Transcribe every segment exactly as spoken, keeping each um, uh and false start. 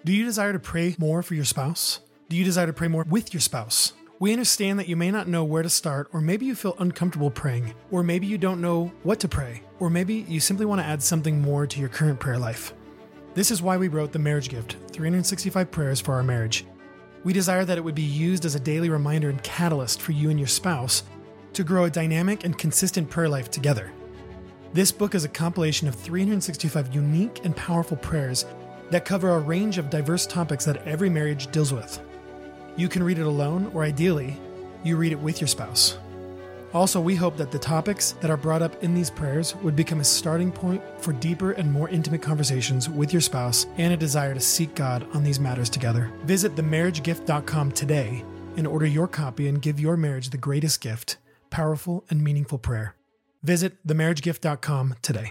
Do you desire to pray more for your spouse? Do you desire to pray more with your spouse? We understand that you may not know where to start, or maybe you feel uncomfortable praying, or maybe you don't know what to pray, or maybe you simply want to add something more to your current prayer life. This is why we wrote The Marriage Gift, three hundred sixty-five Prayers for Our Marriage. We desire that it would be used as a daily reminder and catalyst for you and your spouse to grow a dynamic and consistent prayer life together. This book is a compilation of three hundred sixty-five unique and powerful prayers that cover a range of diverse topics that every marriage deals with. You can read it alone, or ideally, you read it with your spouse. Also, we hope that the topics that are brought up in these prayers would become a starting point for deeper and more intimate conversations with your spouse and a desire to seek God on these matters together. Visit the marriage gift dot com today and order your copy and give your marriage the greatest gift, powerful and meaningful prayer. Visit the marriage gift dot com today.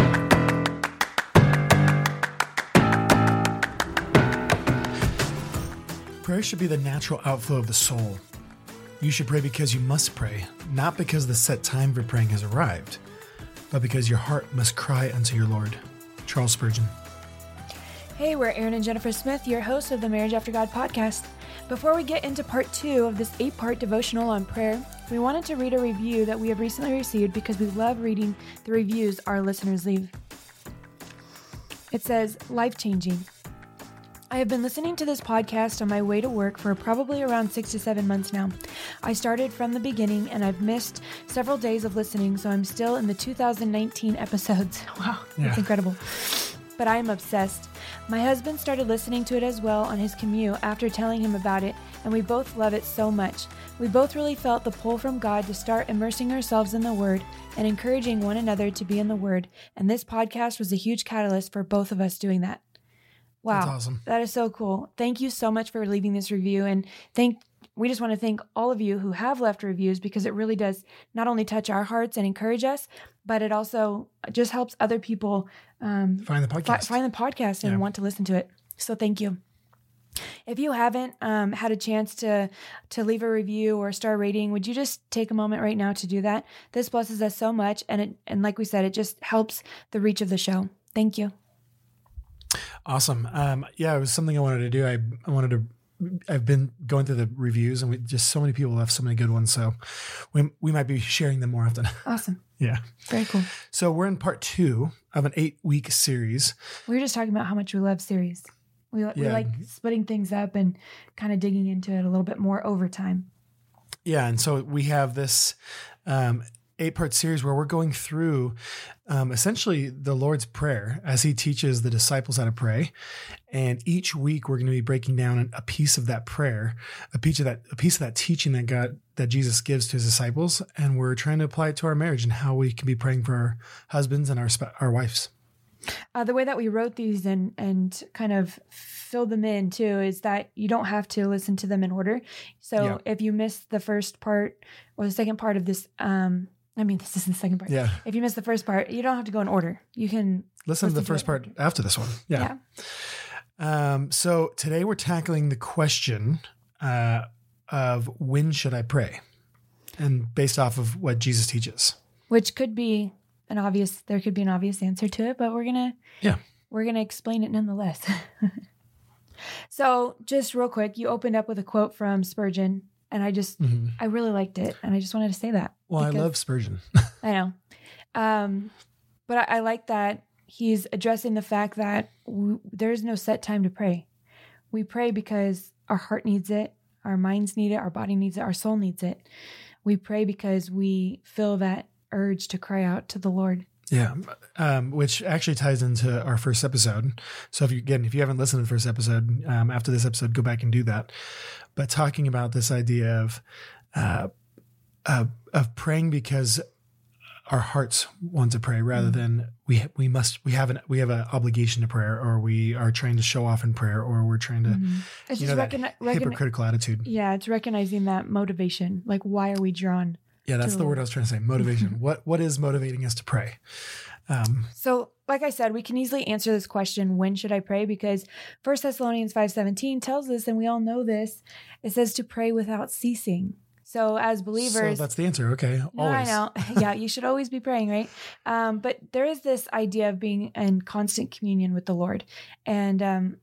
Prayer should be the natural outflow of the soul. You should pray because you must pray, not because the set time for praying has arrived, but because your heart must cry unto your Lord. Charles Spurgeon. Hey, we're Aaron and Jennifer Smith, your hosts of the Marriage After God podcast. Before we get into part two of this eight-part devotional on prayer, we wanted to read a review that we have recently received because we love reading the reviews our listeners leave. It says, life-changing. I have been listening to this podcast on my way to work for probably around six to seven months now. I started from the beginning and I've missed several days of listening, so I'm still in the two thousand nineteen episodes. Wow, that's yeah. incredible. But I am obsessed. My husband started listening to it as well on his commute after telling him about it, and we both love it so much. We both really felt the pull from God to start immersing ourselves in the Word and encouraging one another to be in the Word, and this podcast was a huge catalyst for both of us doing that. Wow. That's awesome. That is so cool. Thank you so much for leaving this review. And thank, we just want to thank all of you who have left reviews, because it really does not only touch our hearts and encourage us, but it also just helps other people um, find the podcast, fi- find the podcast and yeah. want to listen to it. So thank you. If you haven't um, had a chance to, to leave a review or star rating, would you just take a moment right now to do that? This blesses us so much. And it, and like we said, it just helps the reach of the show. Thank you. Awesome. Um, yeah, it was something I wanted to do. I, I wanted to, I've been going through the reviews and we just so many people left so many good ones. So we, we might be sharing them more often. Awesome. Yeah. Very cool. So we're in part two of an eight week series. We were just talking about how much we love series. We, yeah. we like splitting things up and kind of digging into it a little bit more over time. Yeah. And so we have this, um, eight part series where we're going through um, essentially the Lord's Prayer as he teaches the disciples how to pray. And each week we're going to be breaking down a piece of that prayer, a piece of that, a piece of that teaching that God, that Jesus gives to his disciples. And we're trying to apply it to our marriage and how we can be praying for our husbands and our, our wives. Uh, the way that we wrote these and, and kind of filled them in too is that you don't have to listen to them in order. So yeah. if you miss the first part or the second part of this, um, I mean, this is the second part. Yeah. If you miss the first part, you don't have to go in order. You can listen, listen to the first to part after this one. Yeah. yeah. Um, so today we're tackling the question uh, of when should I pray? And based off of what Jesus teaches. Which could be an obvious, there could be an obvious answer to it, but we're going to, yeah, we're going to explain it nonetheless. So just real quick, you opened up with a quote from Spurgeon. And I just, mm-hmm. I really liked it. And I just wanted to say that. Well, I love Spurgeon. I know. Um, but I, I like that he's addressing the fact that w- there's no set time to pray. We pray because our heart needs it, our minds need it, our body needs it, our soul needs it. We pray because we feel that urge to cry out to the Lord. Yeah, um, which actually ties into our first episode. So if you, again, if you haven't listened to the first episode, um, after this episode, go back and do that. But talking about this idea of, uh, of, of praying because our hearts want to pray rather mm-hmm. than we, we must, we have an, we have an obligation to prayer, or we are trying to show off in prayer, or we're trying to, mm-hmm. it's you just know, recogni- that recogni- hypocritical attitude. Yeah. It's recognizing that motivation. Like, why are we drawn? Yeah, that's the word I was trying to say. Motivation. what What is motivating us to pray? Um, so, like I said, we can easily answer this question, when should I pray? Because First Thessalonians five seventeen tells us, and we all know this, it says to pray without ceasing. So as believers... So that's the answer. Okay. No, always. I know. Yeah, you should always be praying, right? Um, but there is this idea of being in constant communion with the Lord. And um,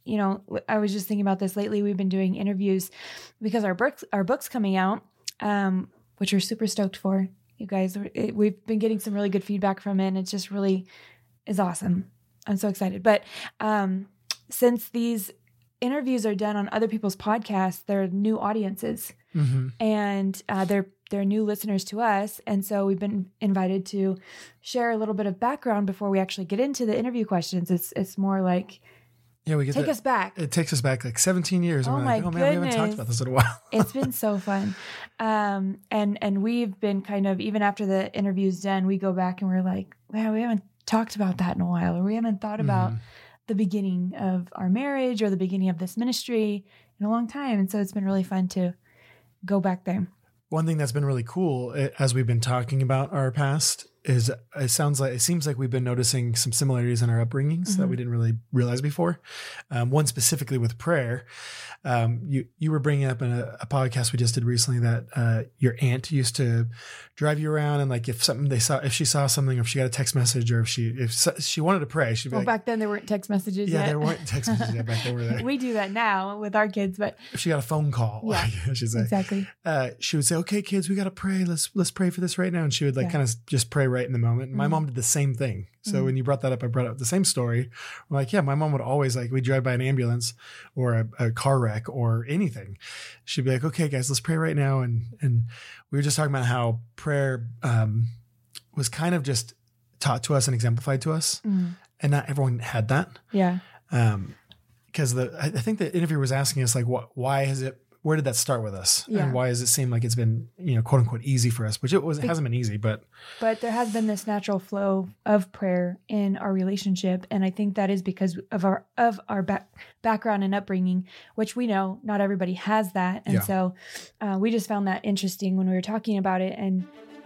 you know, I was just thinking about this lately. We've been doing interviews because our books, our book's coming out, um, which we're super stoked for. You guys, it, we've been getting some really good feedback from it, and it just really is awesome. I'm so excited. But um, since these interviews are done on other people's podcasts, they're new audiences, mm-hmm. and uh, they're they're new listeners to us. And so we've been invited to share a little bit of background before we actually get into the interview questions. It's it's more like, yeah, we get take the, us back. It takes us back like seventeen years. And Oh we're my like, oh man, goodness. we haven't talked about this in a while. It's been so fun. Um, and, and we've been kind of, even after the interview's done, we go back and we're like, wow, we haven't talked about that in a while, or we haven't thought about mm. the beginning of our marriage or the beginning of this ministry in a long time. And so it's been really fun to go back there. One thing that's been really cool as we've been talking about our past is it sounds like, it seems like we've been noticing some similarities in our upbringings mm-hmm. that we didn't really realize before. Um, one specifically with prayer. Um, you, you were bringing up in a, a podcast we just did recently that uh, your aunt used to drive you around, and like if something they saw, if she saw something, or if she got a text message, or if she, if she wanted to pray, she'd be well, like, back then there weren't text messages yeah, yet. there weren't text messages yet back then. Were there? We do that now with our kids, but if she got a phone call, yeah, I should say, exactly. Uh, she would say, okay, kids, we got to pray. Let's, let's pray for this right now. And she would like yeah. kind of just pray right in the moment. And my mm-hmm. mom did the same thing. So mm-hmm. when you brought that up, I brought up the same story. I'm like, yeah, my mom would always like, we'd drive by an ambulance or a, a car wreck or anything. She'd be like, okay, guys, let's pray right now. And, and we were just talking about how prayer um, was kind of just taught to us and exemplified to us. Mm-hmm. And not everyone had that. Yeah. Um, because the, I think the interviewer was asking us like, what, why is it, where did that start with us? Yeah. And why does it seem like it's been, you know, quote unquote easy for us, which it was, it hasn't been easy, but. But there has been this natural flow of prayer in our relationship. And I think that is because of our, of our back, background and upbringing, which we know not everybody has that. And yeah. so uh, we just found that interesting when we were talking about it. And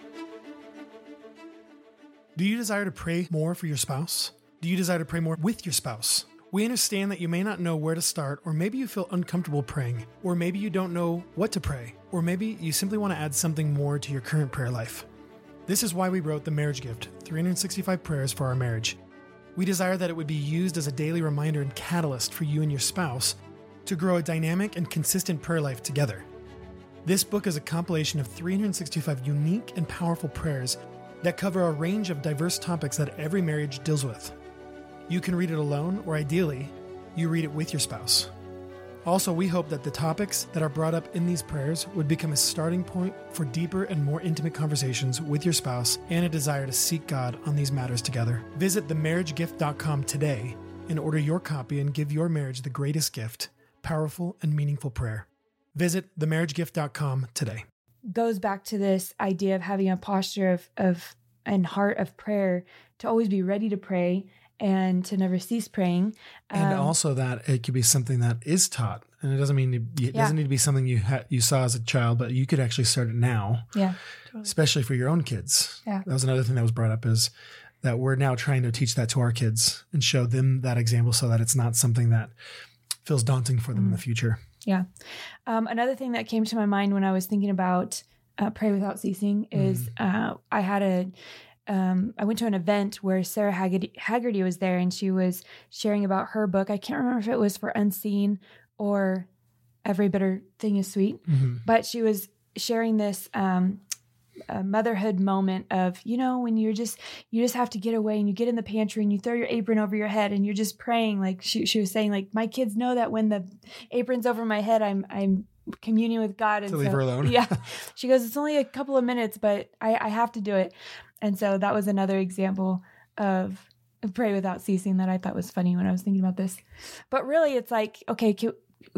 do you desire to pray more for your spouse? Do you desire to pray more with your spouse? We understand that you may not know where to start, or maybe you feel uncomfortable praying, or maybe you don't know what to pray, or maybe you simply want to add something more to your current prayer life. This is why we wrote The Marriage Gift, three hundred sixty-five Prayers for Our Marriage. We desire that it would be used as a daily reminder and catalyst for you and your spouse to grow a dynamic and consistent prayer life together. This book is a compilation of three hundred sixty-five unique and powerful prayers that cover a range of diverse topics that every marriage deals with. You can read it alone, or ideally, you read it with your spouse. Also, we hope that the topics that are brought up in these prayers would become a starting point for deeper and more intimate conversations with your spouse and a desire to seek God on these matters together. Visit the marriage gift dot com today and order your copy and give your marriage the greatest gift, powerful and meaningful prayer. Visit the marriage gift dot com today. Goes back to this idea of having a posture of, of and heart of prayer, to always be ready to pray and to never cease praying. Um, and also that it could be something that is taught. And it doesn't mean, to, it yeah. doesn't need to be something you ha- you saw as a child, but you could actually start it now. Yeah. Totally. Especially for your own kids. Yeah. That was another thing that was brought up, is that we're now trying to teach that to our kids and show them that example so that it's not something that feels daunting for them mm. in the future. Yeah. Um, another thing that came to my mind when I was thinking about uh, Pray Without Ceasing is mm. uh, I had a, Um, I went to an event where Sarah Haggerty, Haggerty was there, and she was sharing about her book. I can't remember if it was for Unseen or Every Bitter Thing is Sweet, mm-hmm. but she was sharing this um, a motherhood moment of, you know, when you're just, you just have to get away and you get in the pantry and you throw your apron over your head and you're just praying. Like she, she was saying, like, my kids know that when the apron's over my head, I'm, I'm communing with God. And to so, leave her alone. Yeah. She goes, it's only a couple of minutes, but I, I have to do it. And so that was another example of Pray Without Ceasing that I thought was funny when I was thinking about this. But really, it's like, okay, can,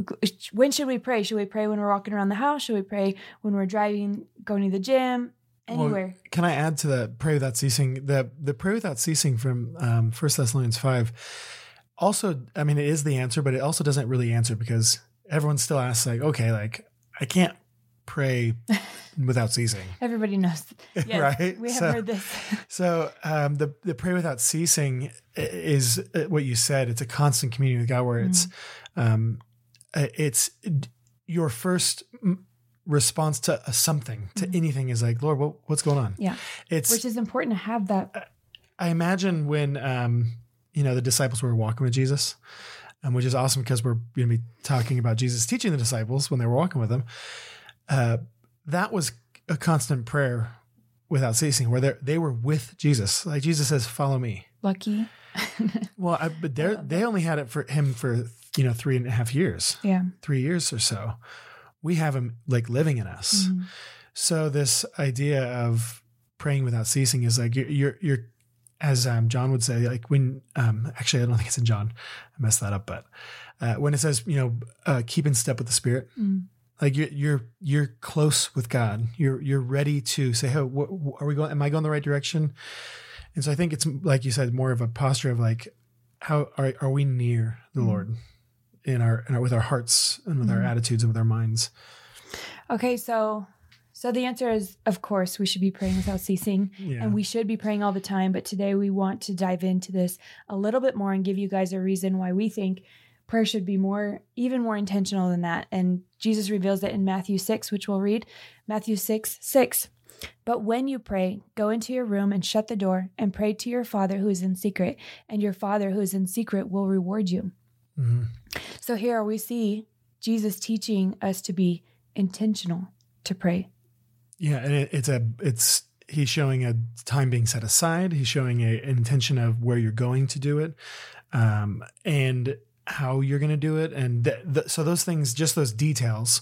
when should we pray? Should we pray when we're walking around the house? Should we pray when we're driving, going to the gym, anywhere? Well, can I add to the Pray Without Ceasing? The the Pray Without Ceasing from um, First Thessalonians five also, I mean, it is the answer, but it also doesn't really answer, because everyone still asks, like, okay, like, I can't pray without ceasing. Everybody knows. Yes, right? We have so, heard this. so um, the, the Pray Without Ceasing is what you said. It's a constant communion with God, where mm-hmm. it's, um, it's your first response to a something, to mm-hmm. anything is like, Lord, what, what's going on? Yeah. It's, which is important to have that. I imagine when, um, you know, the disciples were walking with Jesus, um, which is awesome because we're going to be talking about Jesus teaching the disciples when they were walking with him. Uh, that was a constant prayer without ceasing, where they they were with Jesus. Like Jesus says, "Follow me." Lucky. Well, I, but they they only had it for him for you know three and a half years. Yeah, three years or so. We have him like living in us. Mm-hmm. So this idea of praying without ceasing is like you're you're, you're as um, John would say, like when um, actually I don't think it's in John. I messed that up, but uh, when it says you know uh, keep in step with the Spirit. Mm. Like you're, you're, you're close with God. You're, you're ready to say, "Hey, what, are we going? Am I going the right direction?" And so I think it's like you said, more of a posture of like, how are are we near the mm-hmm. Lord in our, in our with our hearts and with mm-hmm. our attitudes and with our minds? Okay, so so the answer is, of course, we should be praying without ceasing, yeah. and we should be praying all the time. But today we want to dive into this a little bit more and give you guys a reason why we think prayer should be more, even more intentional than that. And Jesus reveals it in Matthew six, which we'll read. Matthew six, six. But when you pray, go into your room and shut the door and pray to your Father who is in secret, and your Father who is in secret will reward you. Mm-hmm. So here we see Jesus teaching us to be intentional to pray. Yeah, and it, it's a, it's, he's showing a time being set aside. He's showing a, an intention of where you're going to do it. Um, and how you're going to do it. And th- th- so those things, just those details,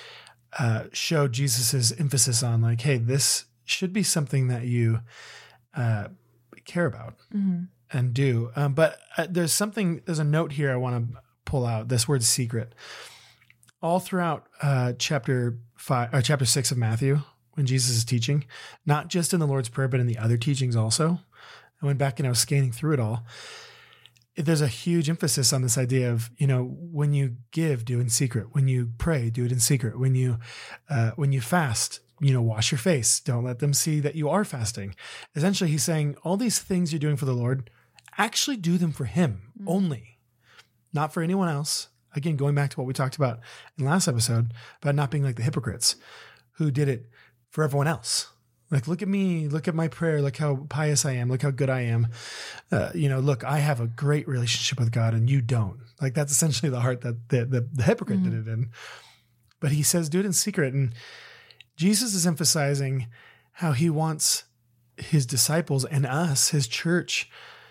uh, show Jesus's emphasis on like, hey, this should be something that you uh, care about mm-hmm. and do. Um, but uh, there's something, there's a note here I want to pull out, this word secret. All throughout uh, chapter five or chapter six of Matthew, when Jesus is teaching, not just in the Lord's Prayer, but in the other teachings also. I went back and I was scanning through it all. There's a huge emphasis on this idea of, you know, when you give, do it in secret. When you pray, do it in secret. When you, uh, when you fast, you know, wash your face. Don't let them see that you are fasting. Essentially, he's saying all these things you're doing for the Lord, actually do them for him mm-hmm. only, not for anyone else. Again, going back to what we talked about in the last episode about not being like the hypocrites who did it for everyone else. Like, look at me, look at my prayer, look how pious I am, look how good I am. Uh, you know, look, I have a great relationship with God and you don't. Like, that's essentially the heart that the, the, the hypocrite mm-hmm. did it in. But he says, do it in secret. And Jesus is emphasizing how he wants his disciples and us, his church,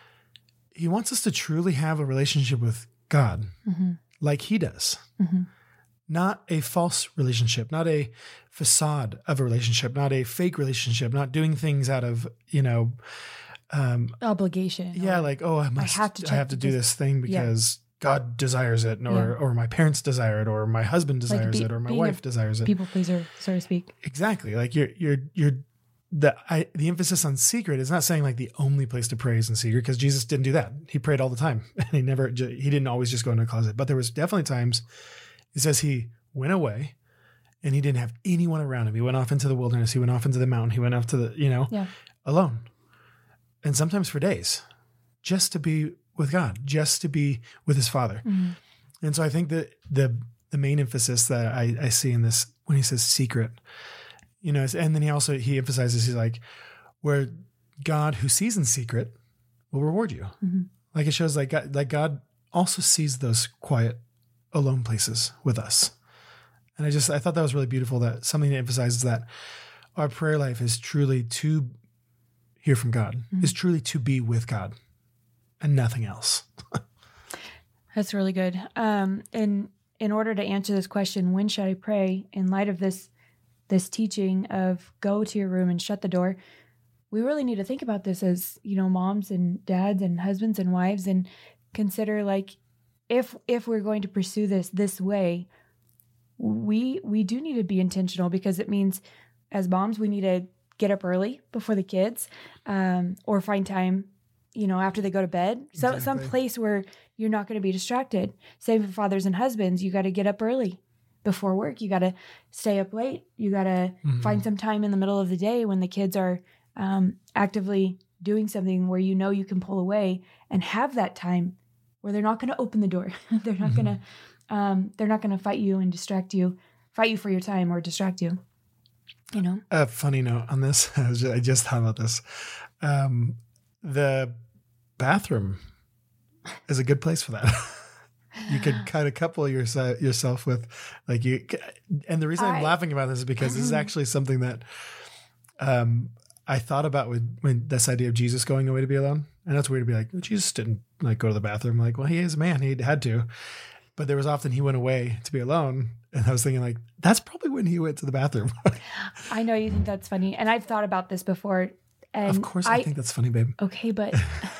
he wants us to truly have a relationship with God mm-hmm. like he does. Mm-hmm. Not a false relationship, not a facade of a relationship, not a fake relationship, not doing things out of, you know, um, obligation. Yeah. Like, oh, I must, I have to, I have to do this thing because yeah. God desires it, or, yeah. or my parents desire it, or my husband desires like be, it, or my wife desires it. People pleaser, so to speak. Exactly. Like you're, you're, you're, the, I, the emphasis on secret is not saying like the only place to pray is in secret, because Jesus didn't do that. He prayed all the time and he never, he didn't always just go into a closet, but there was definitely times. It says he went away and he didn't have anyone around him. He went off into the wilderness. He went off into the mountain. He went off to the, you know, yeah. alone. And sometimes for days, just to be with God, just to be with his Father. Mm-hmm. And so I think that the the main emphasis that I, I see in this, when he says secret, you know, and then he also, he emphasizes, he's like, where God who sees in secret will reward you. Mm-hmm. Like it shows like God, like God also sees those quiet, alone places with us. And I just, I thought that was really beautiful, that something that emphasizes that our prayer life is truly to hear from God, mm-hmm. is truly to be with God and nothing else. That's really good. Um, and in order to answer this question, when should I pray, in light of this, this teaching of go to your room and shut the door, we really need to think about this as, you know, moms and dads and husbands and wives, and consider like, If if we're going to pursue this this way, we we do need to be intentional, because it means as moms, we need to get up early before the kids, um, or find time, you know, after they go to bed. So exactly. Some place where you're not going to be distracted. Same for fathers and husbands. You got to get up early before work. You got to stay up late. You got to mm-hmm. find some time in the middle of the day when the kids are um, actively doing something where you know you can pull away and have that time where they're not going to open the door. they're not mm-hmm. going to, um, they're not going to fight you and distract you, fight you for your time or distract you. You know. A funny note on this. I, was just, I just thought about this. Um, the bathroom is a good place for that. you could kind of couple yourself yourself with like you. And the reason I, I'm laughing about this is because this is actually something that um, I thought about with when this idea of Jesus going away to be alone. And that's weird to be like, well, Jesus didn't like go to the bathroom. Like, well, he is a man. He had to. But there was often he went away to be alone. And I was thinking like, that's probably when he went to the bathroom. I know you think that's funny. And I've thought about this before. And of course I, I think that's funny, babe. Okay, but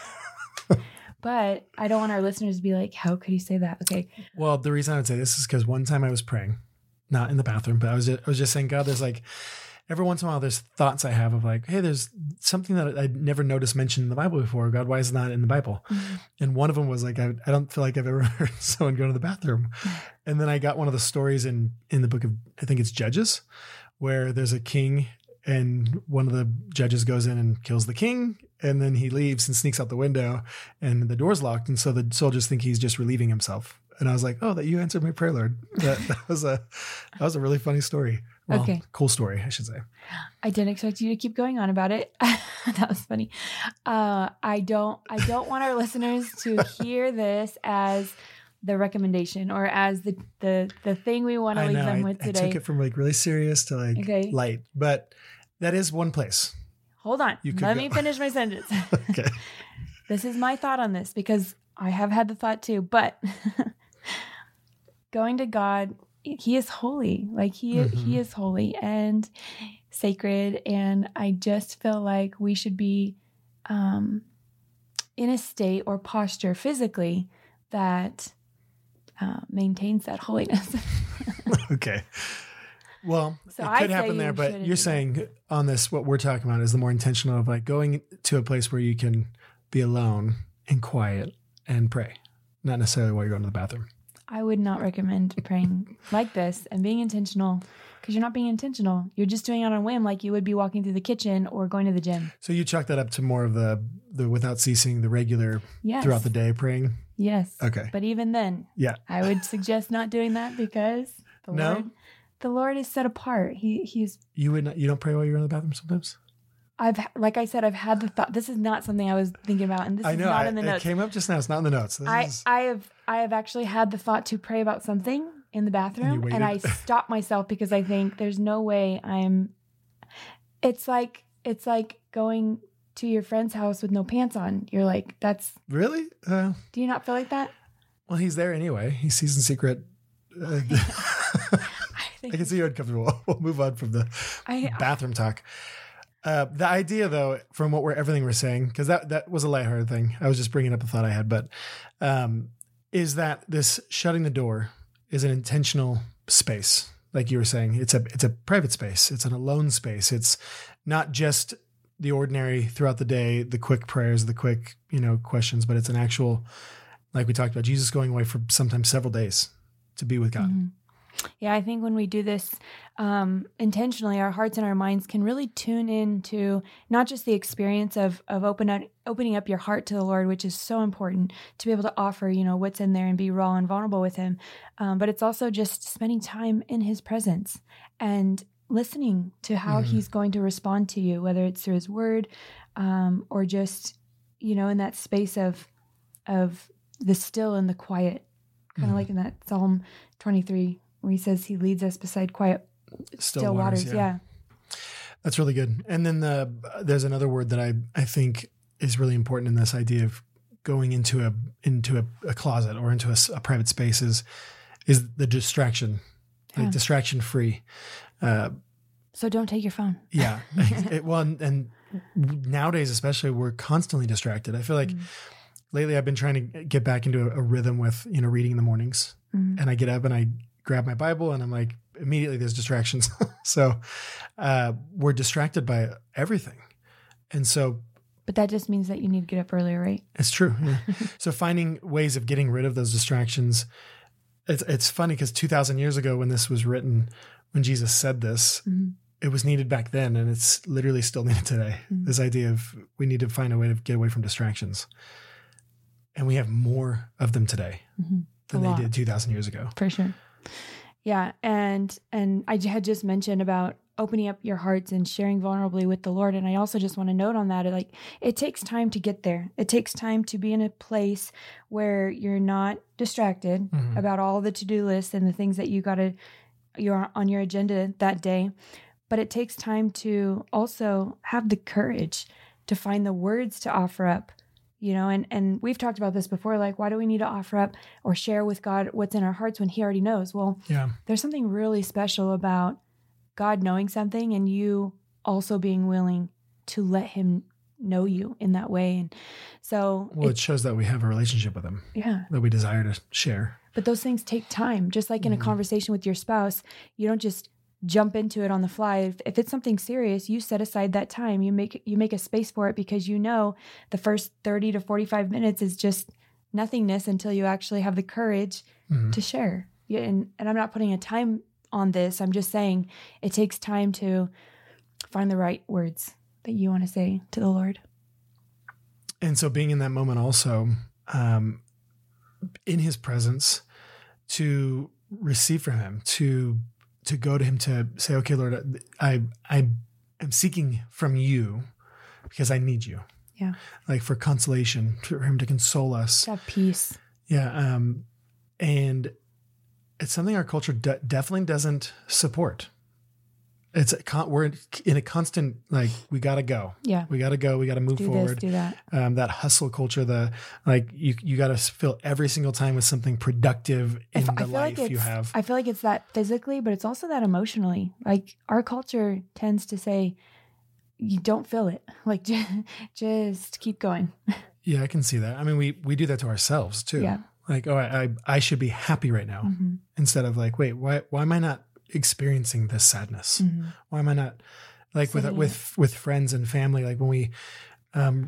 but I don't want our listeners to be like, how could he say that? Okay. Well, the reason I would say this is because one time I was praying, not in the bathroom, but I was just, I was just saying, God, there's like, every once in a while, there's thoughts I have of like, hey, there's something that I'd never noticed mentioned in the Bible before. God, why is it not in the Bible? Mm-hmm. And one of them was like, I, I don't feel like I've ever heard someone go to the bathroom. And then I got one of the stories in, in the book of, I think it's Judges, where there's a king and one of the judges goes in and kills the king. And then he leaves and sneaks out the window and the door's locked. And so the soldiers think he's just relieving himself. And I was like, oh, that you answered my prayer, Lord. That, that was a, that was a really funny story. Well, okay. Cool story, I should say. I didn't expect you to keep going on about it. That was funny. Uh, I don't, I don't want our listeners to hear this as the recommendation or as the, the, the thing we want to leave know, them I, with today. I took it from like really serious to like okay. light, but that is one place. Hold on. Let go. me finish my sentence. Okay. This is my thought on this because I have had the thought too, but going to God, he is holy. Like he, mm-hmm. he is holy and sacred. And I just feel like we should be um, in a state or posture physically that uh, maintains that holiness. Okay. Well, so it I could happen there, but you're saying that. On this, what we're talking about is the more intentional of like going to a place where you can be alone and quiet and pray, not necessarily while you're going to the bathroom. I would not recommend praying like this and being intentional because you're not being intentional. You're just doing it on a whim like you would be walking through the kitchen or going to the gym. So you chalk that up to more of the, the without ceasing, the regular yes. throughout the day praying? Yes. Okay. But even then, yeah, I would suggest not doing that because the no? Lord, the Lord is set apart. He He's. You would not, you don't pray while you're in the bathroom sometimes? I've, like I said, I've had the thought. This is not something I was thinking about, and this I know, is not I, in the notes. It came up just now. It's not in the notes. This I, is... I have, I have actually had the thought to pray about something in the bathroom, and, and I stopped myself because I think there's no way I'm. It's like it's like going to your friend's house with no pants on. You're like, that's really. Uh, do you not feel like that? Well, he's there anyway. He sees in secret. Uh, I, I can see you're uncomfortable. We'll move on from the I, bathroom I, talk. Uh, the idea, though, from what we're everything we're saying, because that that was a lighthearted thing. I was just bringing up a thought I had, but um, is that this shutting the door is an intentional space, like you were saying. It's a it's a private space. It's an alone space. It's not just the ordinary throughout the day, the quick prayers, the quick you know questions, but it's an actual, like we talked about, Jesus going away for sometimes several days to be with God. Mm-hmm. Yeah, I think when we do this um, intentionally, our hearts and our minds can really tune into not just the experience of of open up, opening up your heart to the Lord, which is so important to be able to offer, you know, what's in there and be raw and vulnerable with Him. Um, but it's also just spending time in His presence and listening to how mm-hmm. He's going to respond to you, whether it's through His Word um, or just, you know, in that space of of the still and the quiet, kind of mm-hmm. like in that Psalm twenty-three. Where he says he leads us beside quiet, still, still waters. waters. Yeah. yeah. That's really good. And then the, there's another word that I, I think is really important in this idea of going into a, into a, a closet or into a, a private space is, is the distraction, like yeah. distraction free. Uh, so don't take your phone. Yeah. it, well, and, and nowadays, especially, we're constantly distracted. I feel like mm. lately I've been trying to get back into a, a rhythm with, you know, reading in the mornings mm. and I get up and I grab my Bible and I'm like, immediately there's distractions. so uh, we're distracted by everything. And so. But that just means that you need to get up earlier, right? It's true. Yeah. So finding ways of getting rid of those distractions. It's, it's funny because two thousand years ago when this was written, when Jesus said this, mm-hmm. it was needed back then. And it's literally still needed today. Mm-hmm. This idea of we need to find a way to get away from distractions. And we have more of them today mm-hmm. than they did two thousand years ago. For sure. Yeah. And, and I had just mentioned about opening up your hearts and sharing vulnerably with the Lord. And I also just want to note on that, like, it takes time to get there. It takes time to be in a place where you're not distracted mm-hmm. about all the to-do lists and the things that you got to, you're on your agenda that day. But it takes time to also have the courage to find the words to offer up, you know, and, and we've talked about this before, like, why do we need to offer up or share with God what's in our hearts when he already knows? Well, yeah. There's something really special about God knowing something and you also being willing to let him know you in that way. And so well, it, it shows that we have a relationship with him. Yeah. That we desire to share. But those things take time. Just like in mm-hmm. a conversation with your spouse, you don't just jump into it on the fly. If, if it's something serious, you set aside that time. You make you make a space for it because you know the first thirty to forty-five minutes is just nothingness until you actually have the courage mm-hmm. to share. Yeah, and, and I'm not putting a time on this. I'm just saying it takes time to find the right words that you want to say to the Lord. And so being in that moment also, um, in his presence, to receive from him, to to go to him, to say, okay, Lord, I I am seeking from you because I need you. Yeah. Like for consolation, for him to console us. To have peace. Yeah. Um, and it's something our culture de- definitely doesn't support. It's a con- we're in a constant, like, we got to go. Yeah. We got to go. We got to move do forward. This, do that. Um, that hustle culture, the, like, you, you got to fill every single time with something productive in I, the I life like you have. I feel like it's that physically, but it's also that emotionally. Like, our culture tends to say, you don't feel it. Like, just, just keep going. Yeah, I can see that. I mean, we, we do that to ourselves too. Yeah. Like, oh, I, I, I should be happy right now mm-hmm. instead of like, wait, why, why am I not experiencing this sadness? Mm-hmm. Why am I not like Sitting with, with, with friends and family? Like when we, um,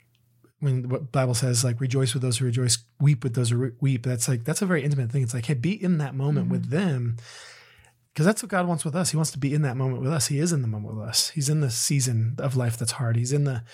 when what Bible says, like, rejoice with those who rejoice, weep with those who weep. That's like, that's a very intimate thing. It's like, hey, be in that moment mm-hmm. with them. Cause that's what God wants with us. He wants to be in that moment with us. He is in the moment with us. He's in the season of life that's hard. He's in the,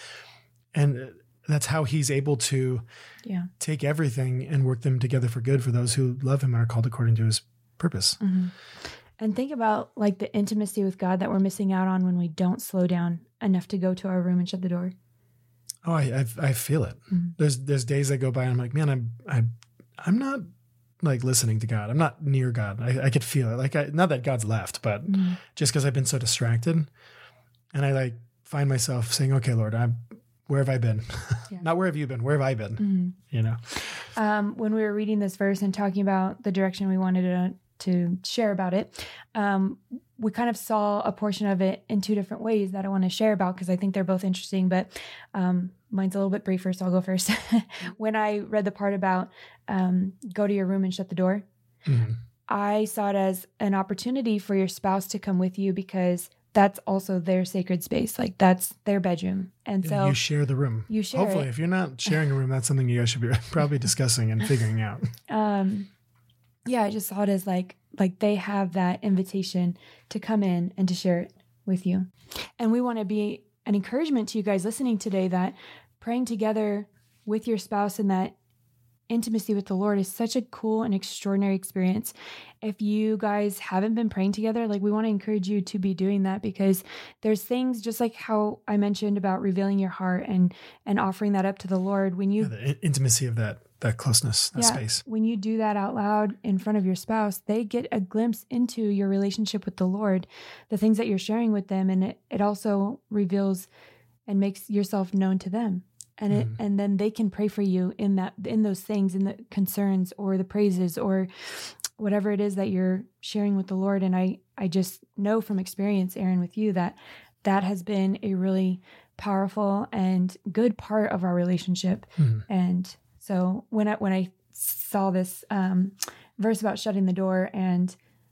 and that's how he's able to yeah. take everything and work them together for good for those who love him and are called according to his purpose. Mm-hmm. And think about like the intimacy with God that we're missing out on when we don't slow down enough to go to our room and shut the door. Oh, I I, I feel it. Mm-hmm. There's there's days that go by and I'm like, man, I'm I I'm not like listening to God. I'm not near God. I, I could feel it. Like I, not that God's left, but mm-hmm. just because I've been so distracted, and I like find myself saying, okay, Lord, I'm. Where have I been? Yeah. Not where have you been? Where have I been? Mm-hmm. You know? Um, when we were reading this verse and talking about the direction we wanted to, to share about it, um, we kind of saw a portion of it in two different ways that I want to share about because I think they're both interesting, but um, mine's a little bit briefer, so I'll go first. When I read the part about um, go to your room and shut the door, mm-hmm. I saw it as an opportunity for your spouse to come with you because that's also their sacred space. Like that's their bedroom. And yeah, so you share the room. You share Hopefully, it. If you're not sharing a room, that's something you guys should be probably discussing and figuring out. Um, yeah, I just saw it as like, like they have that invitation to come in and to share it with you. And we want to be an encouragement to you guys listening today that praying together with your spouse in that intimacy with the Lord is such a cool and extraordinary experience. If you guys haven't been praying together, like we want to encourage you to be doing that because there's things just like how I mentioned about revealing your heart and and offering that up to the Lord. When you yeah, the intimacy of that that closeness, that yeah, space. When you do that out loud in front of your spouse, they get a glimpse into your relationship with the Lord, the things that you're sharing with them, and it, it also reveals and makes yourself known to them. And it, mm. and then they can pray for you in that, in those things, in the concerns or the praises or whatever it is that you're sharing with the Lord. And I, I just know from experience, Aaron, with you, that that has been a really powerful and good part of our relationship. Mm. And so when I, when I saw this um, verse about shutting the door, and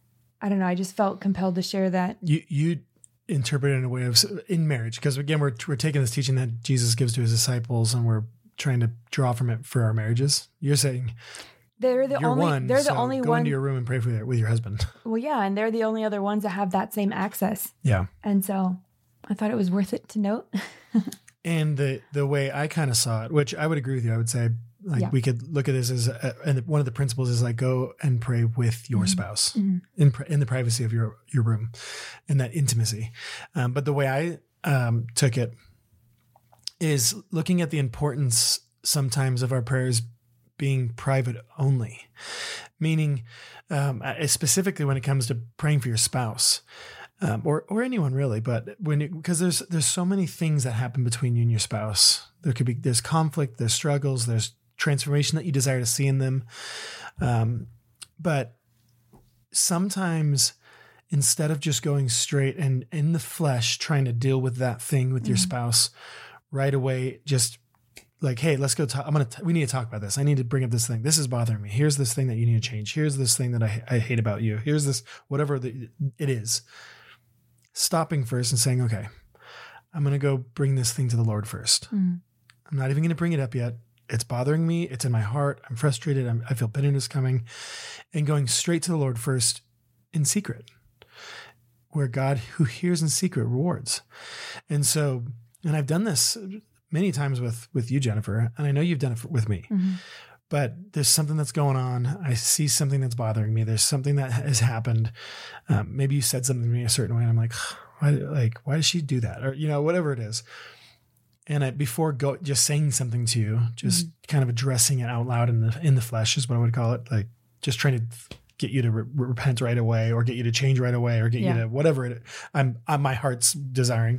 I don't know, I just felt compelled to share that. You, you, interpret it in a way of in marriage, because again we're we're taking this teaching that Jesus gives to his disciples and we're trying to draw from it for our marriages. You're saying they're the you're only one, they're the so only go one into your room and pray for your, with your husband. Well, yeah, and they're the only other ones that have that same access. Yeah, and so I thought it was worth it to note. And the the way I kind of saw it, which I would agree with you, I would say Like Yeah. we could look at this as, a, and one of the principles is like go and pray with your Mhm. spouse Mhm. in pri- in the privacy of your your room, in that intimacy. Um, but the way I um, took it is looking at the importance sometimes of our prayers being private only, meaning um, uh, specifically when it comes to praying for your spouse. Um, or or anyone really, but when it, because there's there's so many things that happen between you and your spouse. There could be there's conflict, there's struggles, there's transformation that you desire to see in them. Um, but sometimes instead of just going straight and in the flesh trying to deal with that thing with mm-hmm. your spouse right away, just like, hey, let's go talk. I'm gonna. T- we need to talk about this. I need to bring up this thing. This is bothering me. Here's this thing that you need to change. Here's this thing that I I hate about you. Here's this whatever the, it is. Stopping first and saying, okay, I'm going to go bring this thing to the Lord first. Mm. I'm not even going to bring it up yet. It's bothering me. It's in my heart. I'm frustrated. I'm, I feel bitterness coming, and going straight to the Lord first in secret, where God who hears in secret rewards. And so, and I've done this many times with, with you, Jennifer, and I know you've done it with me, mm-hmm. but there's something that's going on. I see something that's bothering me. There's something that has happened. Um, maybe you said something to me a certain way, and I'm like, why, like, why does she do that? Or, you know, whatever it is. And I, before go, just saying something to you, just mm-hmm. kind of addressing it out loud in the in the flesh is what I would call it. Like just trying to get you to re- repent right away, or get you to change right away, or get yeah. you to whatever it. I'm, I'm my heart's desiring.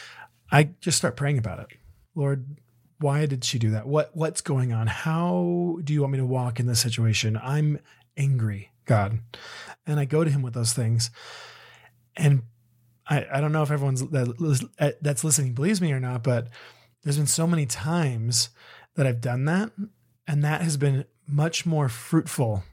I just start praying about it. Lord, why did she do that? What what's going on? How do you want me to walk in this situation? I'm angry, God. And I go to him with those things. And I, I don't know if everyone's that, that's listening believes me or not, but there's been so many times that I've done that, and that has been much more fruitful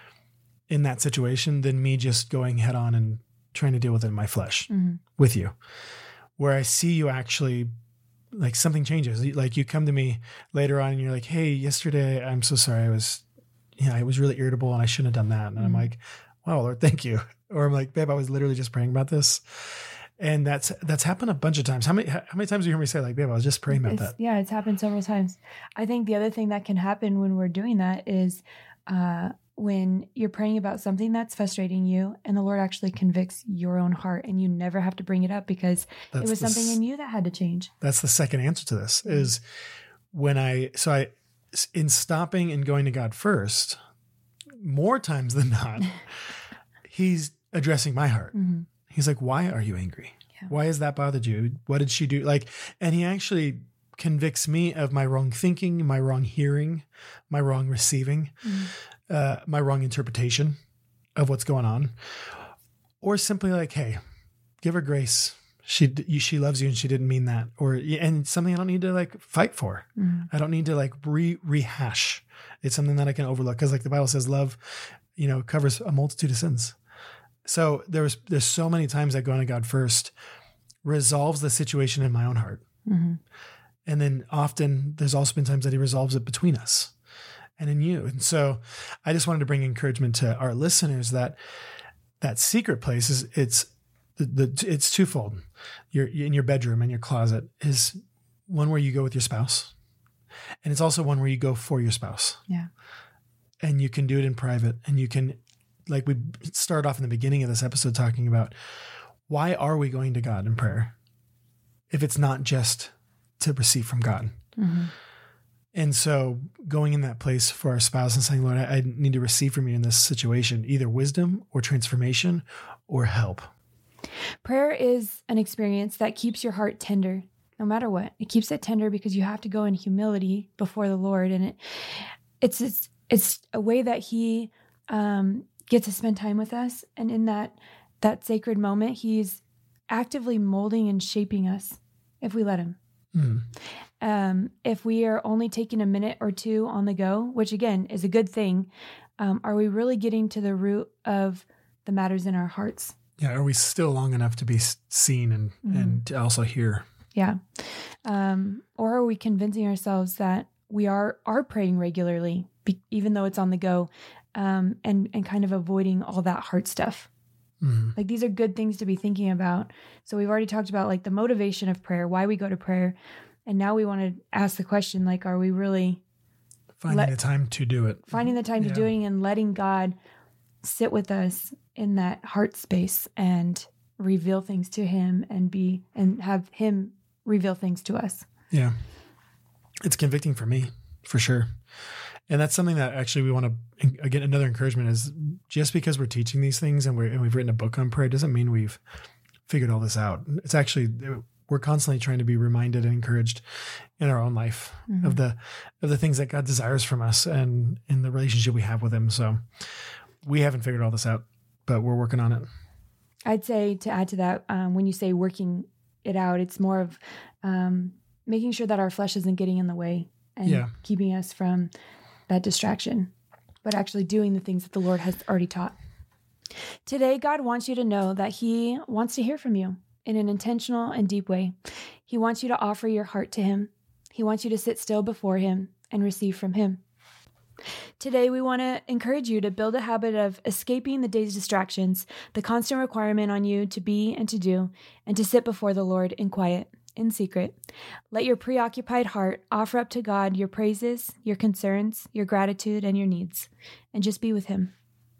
in that situation than me just going head on and trying to deal with it in my flesh mm-hmm. with you, where I see you actually like something changes. Like you come to me later on and you're like, hey, yesterday, I'm so sorry. I was, you know, I was really irritable and I shouldn't have done that. And mm-hmm. I'm like, wow, Lord, thank you. Or I'm like, babe, I was literally just praying about this. And that's, that's happened a bunch of times. How many, how many times do you hear me say like, babe, I was just praying about it's, that? Yeah, it's happened several times. I think the other thing that can happen when we're doing that is, uh, when you're praying about something that's frustrating you and the Lord actually convicts your own heart, and you never have to bring it up because that's it was something s- in you that had to change. That's the second answer to this mm-hmm. is when I, so I, in stopping and going to God first, more times than not, he's addressing my heart. Mm-hmm. He's like, why are you angry? Yeah. Why has that bothered you? What did she do? Like, and he actually convicts me of my wrong thinking, my wrong hearing, my wrong receiving. Mm-hmm. Uh, my wrong interpretation of what's going on, or simply like, hey, give her grace. She, she loves you and she didn't mean that. Or, and something I don't need to like fight for. Mm-hmm. I don't need to like re rehash. It's something that I can overlook. Cause like the Bible says, love, you know, covers a multitude of sins. So there was, there's so many times that going to God first resolves the situation in my own heart. Mm-hmm. And then often there's also been times that he resolves it between us and in you. And so I just wanted to bring encouragement to our listeners that that secret place is it's the, the it's twofold. You're in your bedroom and your closet is one where you go with your spouse, and it's also one where you go for your spouse. Yeah. And you can do it in private, and you can, like we started off in the beginning of this episode talking about, why are we going to God in prayer if it's not just to receive from God? Mm-hmm. And so going in that place for our spouse and saying, Lord, I, I need to receive from you in this situation, either wisdom or transformation or help. Prayer is an experience that keeps your heart tender, no matter what. It keeps it tender because you have to go in humility before the Lord. And it, it's, it's, it's a way that he um, gets to spend time with us. And in that, that sacred moment, he's actively molding and shaping us if we let him. Mm. Um, if we are only taking a minute or two on the go, which again is a good thing, um, are we really getting to the root of the matters in our hearts? Yeah. Are we still long enough to be seen and, mm-hmm. and to also hear? Yeah. Um, or are we convincing ourselves that we are, are praying regularly, be, even though it's on the go, um, and, and kind of avoiding all that heart stuff? Mm-hmm. Like these are good things to be thinking about. So we've already talked about like the motivation of prayer, why we go to prayer. And now we want to ask the question, like, are we really Finding let, the time to do it. Finding the time Yeah. to do it and letting God sit with us in that heart space and reveal things to him and be and have him reveal things to us. Yeah. It's convicting for me, for sure. And that's something that actually we want to, again, another encouragement is just because we're teaching these things and, we're, and we've written a book on prayer doesn't mean we've figured all this out. It's actually, we're constantly trying to be reminded and encouraged in our own life mm-hmm. of the of the things that God desires from us and in the relationship we have with him. So we haven't figured all this out, but we're working on it. I'd say to add to that, um, when you say working it out, it's more of um, making sure that our flesh isn't getting in the way and yeah. keeping us from that distraction, but actually doing the things that the Lord has already taught. Today, God wants you to know that he wants to hear from you in an intentional and deep way. He wants you to offer your heart to him. He wants you to sit still before him and receive from him. Today, we want to encourage you to build a habit of escaping the day's distractions, the constant requirement on you to be and to do, and to sit before the Lord in quiet, in secret. Let your preoccupied heart offer up to God your praises, your concerns, your gratitude, and your needs, and just be with him.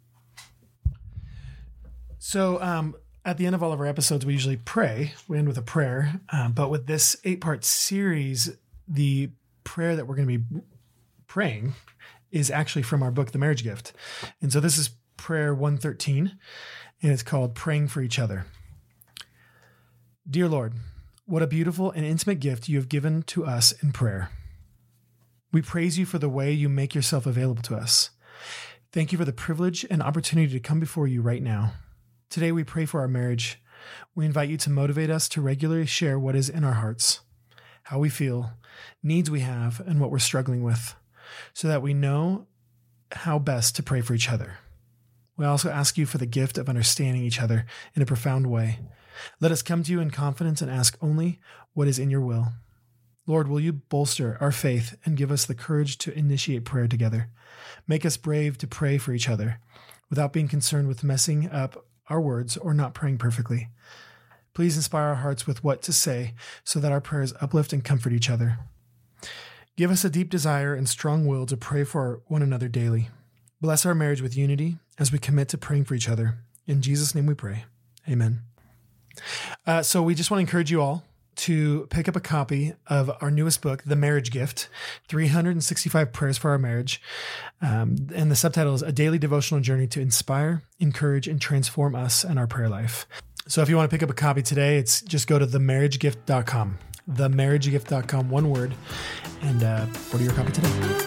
So um, at the end of all of our episodes, we usually pray. We end with a prayer. Um, but with this eight-part series, the prayer that we're going to be praying is actually from our book, The Marriage Gift. And so this is prayer one thirteen, and it's called Praying for Each Other. Dear Lord, what a beautiful and intimate gift you have given to us in prayer. We praise you for the way you make yourself available to us. Thank you for the privilege and opportunity to come before you right now. Today we pray for our marriage. We invite you to motivate us to regularly share what is in our hearts, how we feel, needs we have, and what we're struggling with, so that we know how best to pray for each other. We also ask you for the gift of understanding each other in a profound way. Let us come to you in confidence and ask only what is in your will. Lord, will you bolster our faith and give us the courage to initiate prayer together? Make us brave to pray for each other without being concerned with messing up our words or not praying perfectly. Please inspire our hearts with what to say so that our prayers uplift and comfort each other. Give us a deep desire and strong will to pray for one another daily. Bless our marriage with unity as we commit to praying for each other. In Jesus' name we pray. Amen. Uh, so we just want to encourage you all to pick up a copy of our newest book, The Marriage Gift, three hundred sixty-five Prayers for Our Marriage. Um, and the subtitle is A Daily Devotional Journey to Inspire, Encourage, and Transform Us and Our Prayer Life. So if you want to pick up a copy today, it's just go to the marriage gift dot com, the marriage gift dot com, one word, and uh, order your copy today.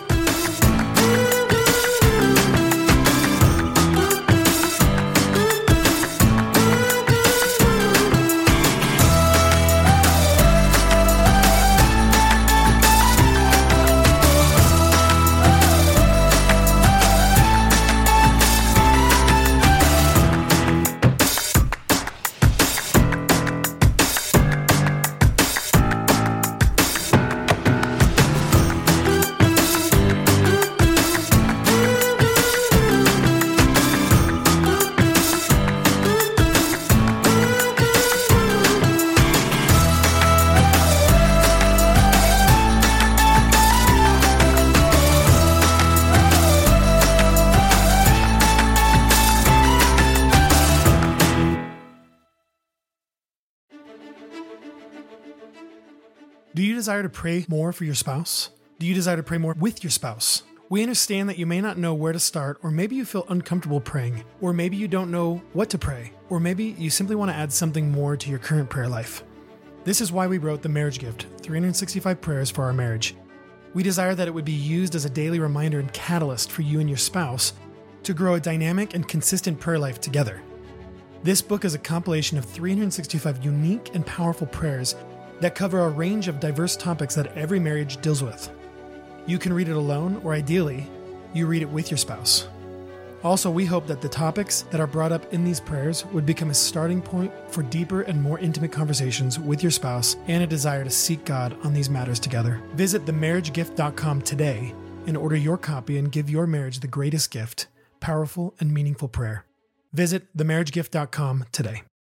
Do you desire to pray more for your spouse? Do you desire to pray more with your spouse? We understand that you may not know where to start, or maybe you feel uncomfortable praying, or maybe you don't know what to pray, or maybe you simply want to add something more to your current prayer life. This is why we wrote The Marriage Gift, three hundred sixty-five Prayers for Our Marriage. We desire that it would be used as a daily reminder and catalyst for you and your spouse to grow a dynamic and consistent prayer life together. This book is a compilation of three hundred sixty-five unique and powerful prayers that cover a range of diverse topics that every marriage deals with. You can read it alone, or ideally, you read it with your spouse. Also, we hope that the topics that are brought up in these prayers would become a starting point for deeper and more intimate conversations with your spouse and a desire to seek God on these matters together. Visit the marriage gift dot com today and order your copy and give your marriage the greatest gift, powerful and meaningful prayer. Visit the marriage gift dot com today.